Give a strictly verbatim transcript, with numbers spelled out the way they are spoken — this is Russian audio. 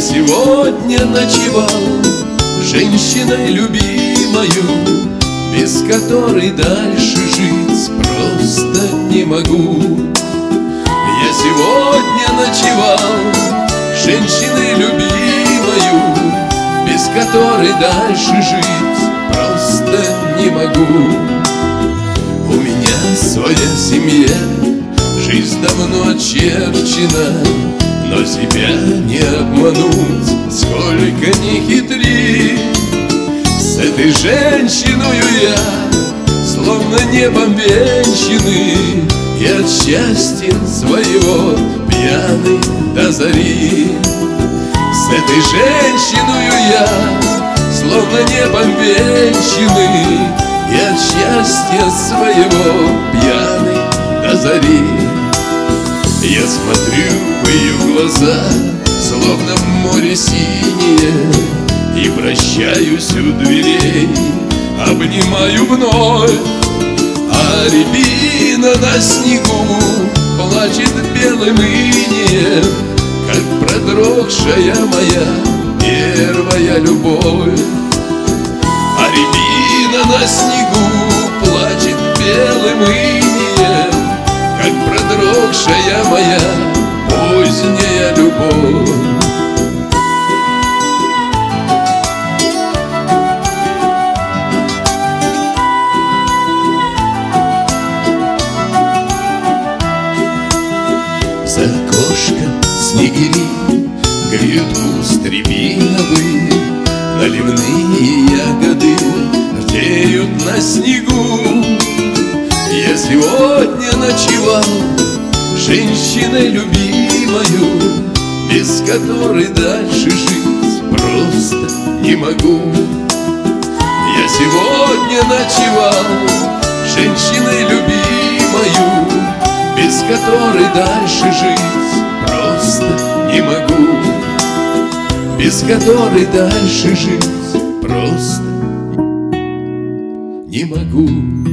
сегодня ночевал женщиной любимою, без которой дальше жить просто не могу. Я сегодня ночевал женщиной любимою, без которой дальше жить просто не могу. У меня своя семья, жизнь давно очерчена, но себя не обмануть, сколько ни хитри. С этой женщиною я словно небом венчанный, и от счастья своего пьяный до зари. С этой женщиною я словно небом венчанный, и от счастья своего пьяный до зари. Я смотрю в ее глаза, словно море синее, и прощаюсь у дверей, обнимаю вновь. А рябина на снегу плачет белым инеем, как продрогшая моя первая любовь. А рябина на снегу плачет белым инеем, как продрогшая моя поздняя любовь. За окошком снегири греют куст рябиновый, наливные ягоды рдеют на снегу. Я сегодня ночевал женщиной любимою, без которой дальше жить просто не могу. Я сегодня ночевал женщиной любимою, без которой дальше жить просто не могу. Без которой дальше жить просто не могу.